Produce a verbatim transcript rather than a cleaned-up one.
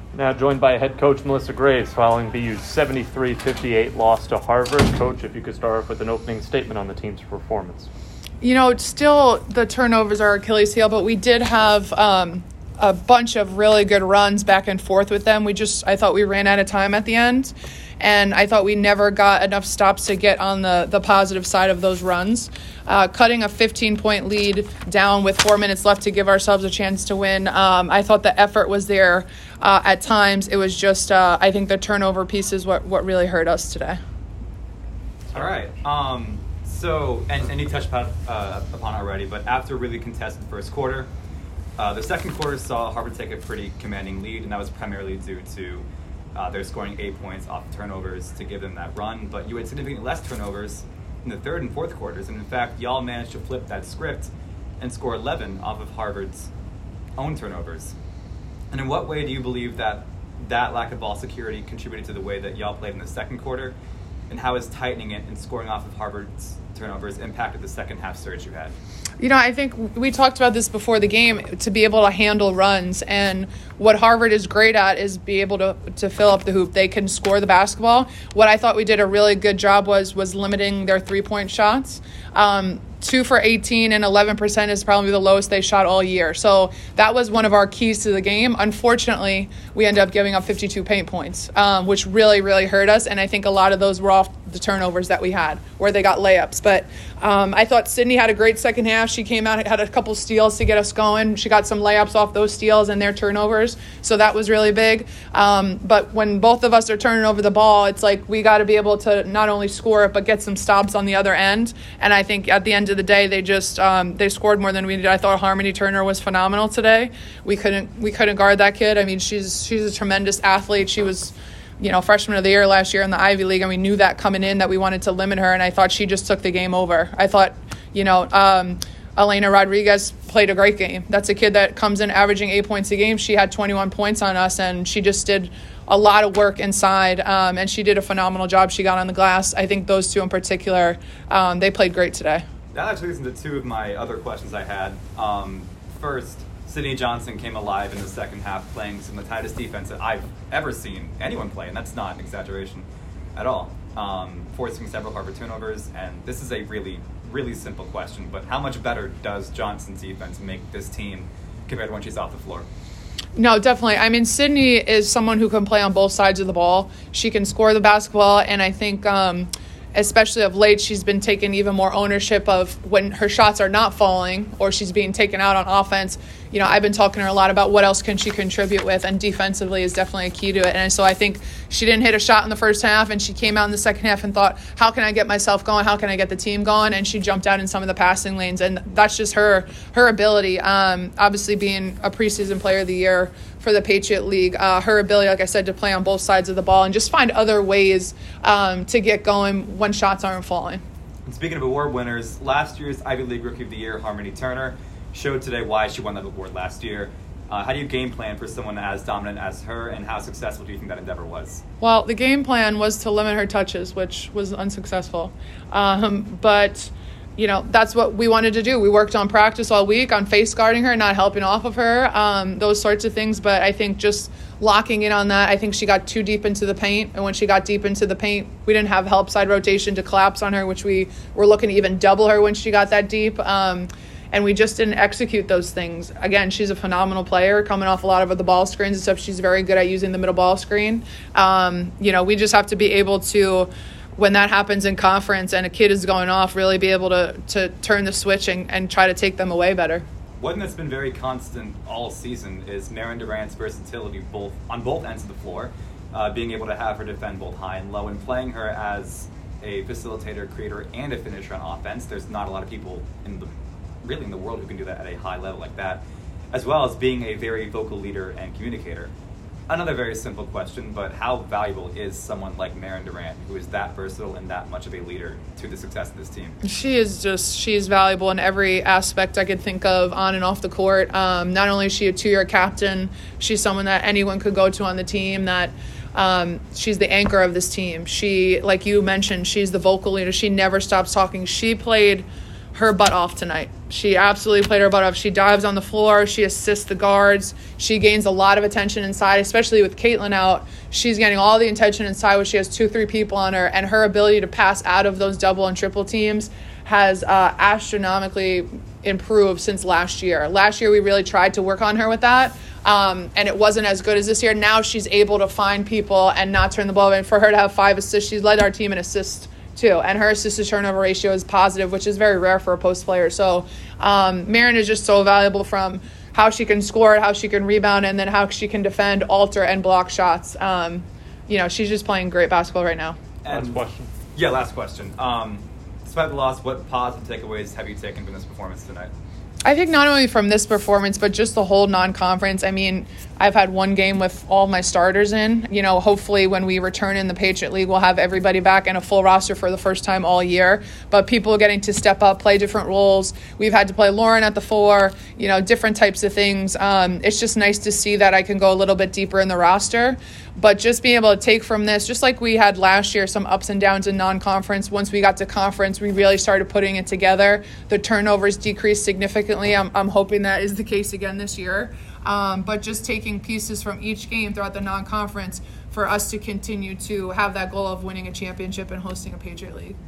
Now joined by head coach Melissa Graves following B U's seventy-three fifty-eight loss to Harvard. Coach, if you could start off with an opening statement on the team's performance. You know, still the turnovers are Achilles heel, but we did have um, a bunch of really good runs back and forth with them. We just, I thought we ran out of time at the end, and I thought we never got enough stops to get on the, the positive side of those runs. Uh, cutting a fifteen-point lead down with four minutes left to give ourselves a chance to win. Um, I thought the effort was there uh, at times. It was just, uh, I think the turnover piece is what, what really hurt us today. All right. Um, so, and, and you touched upon, uh, upon already, but after a really contested first quarter, uh, the second quarter saw Harvard take a pretty commanding lead, and that was primarily due to uh, their scoring eight points off turnovers to give them that run. But you had significantly less turnovers in the third and fourth quarters, and in fact, y'all managed to flip that script and score eleven off of Harvard's own turnovers. And in what way do you believe that that lack of ball security contributed to the way that y'all played in the second quarter, and how has tightening it and scoring off of Harvard's turnovers impacted the second half surge you had? You know, I think we talked about this before the game, to be able to handle runs. And what Harvard is great at is be able to, to fill up the hoop. They can score the basketball. What I thought we did a really good job was was limiting their three-point shots. Um, two for eighteen and eleven percent is probably the lowest they shot all year. So that was one of our keys to the game. Unfortunately, we ended up giving up fifty-two paint points, um, which really, really hurt us. And I think a lot of those were off the turnovers that we had, where they got layups. But um, I thought Sydney had a great second half. She came out, had a couple steals to get us going. She got some layups off those steals and their turnovers. So that was really big. Um, but when both of us are turning over the ball, it's like we got to be able to not only score it, but get some stops on the other end. And I think at the end of the day, they just um, they scored more than we did. I thought Harmony Turner was phenomenal today. We couldn't we couldn't guard that kid. I mean, she's she's a tremendous athlete. She was, you know, freshman of the year last year in the Ivy League, and we knew that coming in that we wanted to limit her, and I thought she just took the game over. I thought, you know, um, Elena Rodriguez played a great game. That's a kid that comes in averaging eight points a game. She had twenty-one points on us, and she just did a lot of work inside, um, and she did a phenomenal job. She got on the glass. I think those two in particular, um, they played great today. That actually leads into two of my other questions I had. Um, first, Sydney Johnson came alive in the second half, playing some of the tightest defense that I've ever seen anyone play, and that's not an exaggeration at all. Um, forcing several Harvard turnovers, and this is a really, really simple question, but how much better does Johnson's defense make this team compared to when she's off the floor? No, definitely. I mean, Sydney is someone who can play on both sides of the ball. She can score the basketball, and I think um, especially of late, she's been taking even more ownership of when her shots are not falling or she's being taken out on offense. You know, I've been talking to her a lot about what else can she contribute with, and defensively is definitely a key to it. And so I think she didn't hit a shot in the first half, and she came out in the second half and thought, how can I get myself going? How can I get the team going? And she jumped out in some of the passing lanes, and that's just her her ability. Um, obviously, being a preseason player of the year for the Patriot League, uh, her ability, like I said, to play on both sides of the ball and just find other ways um, to get going when shots aren't falling. And speaking of award winners, last year's Ivy League Rookie of the Year, Harmony Turner, showed today why she won that award last year. Uh, how do you game plan for someone as dominant as her, and how successful do you think that endeavor was? Well, the game plan was to limit her touches, which was unsuccessful. Um, but, you know, that's what we wanted to do. We worked on practice all week on face guarding her, not helping off of her, um, those sorts of things. But I think just locking in on that, I think she got too deep into the paint. And when she got deep into the paint, we didn't have help side rotation to collapse on her, which we were looking to even double her when she got that deep. Um, And we just didn't execute those things. Again, she's a phenomenal player coming off a lot of the ball screens and stuff. She's very good at using the middle ball screen. Um, you know, we just have to be able to, when that happens in conference and a kid is going off, really be able to, to turn the switch and, and try to take them away better. One that's been very constant all season is Maren Durant's versatility both on both ends of the floor, uh, being able to have her defend both high and low, and playing her as a facilitator, creator, and a finisher on offense. There's not a lot of people in the really in the world who can do that at a high level like that, as well as being a very vocal leader and communicator. Another very simple question, but how valuable is someone like Maren Durant, who is that versatile and that much of a leader, to the success of this team? She is just, she is valuable in every aspect I could think of on and off the court. Um, not only is she a two-year captain, she's someone that anyone could go to on the team, that um, she's the anchor of this team. She, like you mentioned, she's the vocal leader. She never stops talking. She played her butt off tonight. She absolutely played her butt off. She dives on the floor. She assists the guards. She gains a lot of attention inside, especially with Caitlin out. She's getting all the attention inside when she has two, three people on her, and her ability to pass out of those double and triple teams has uh, astronomically improved since last year. Last year, we really tried to work on her with that, um, and it wasn't as good as this year. Now she's able to find people and not turn the ball over. And for her to have five assists, she's led our team in assists too, and her assist to turnover ratio is positive, which is very rare for a post player. So um, Marin is just so valuable from how she can score, how she can rebound, and then how she can defend, alter, and block shots. Um, you know, she's just playing great basketball right now. And, last question. Yeah, last question. Um, despite the loss, what positive takeaways have you taken from this performance tonight? I think not only from this performance, but just the whole non-conference. I mean, I've had one game with all my starters in. You know, hopefully when we return in the Patriot League, we'll have everybody back in a full roster for the first time all year. But people are getting to step up, play different roles. We've had to play Lauren at the four, you know, different types of things. Um, it's just nice to see that I can go a little bit deeper in the roster. But just being able to take from this, just like we had last year, some ups and downs in non-conference. Once we got to conference, we really started putting it together. The turnovers decreased significantly. I'm, I'm hoping that is the case again this year. Um, but just taking pieces from each game throughout the non-conference for us to continue to have that goal of winning a championship and hosting a Patriot League.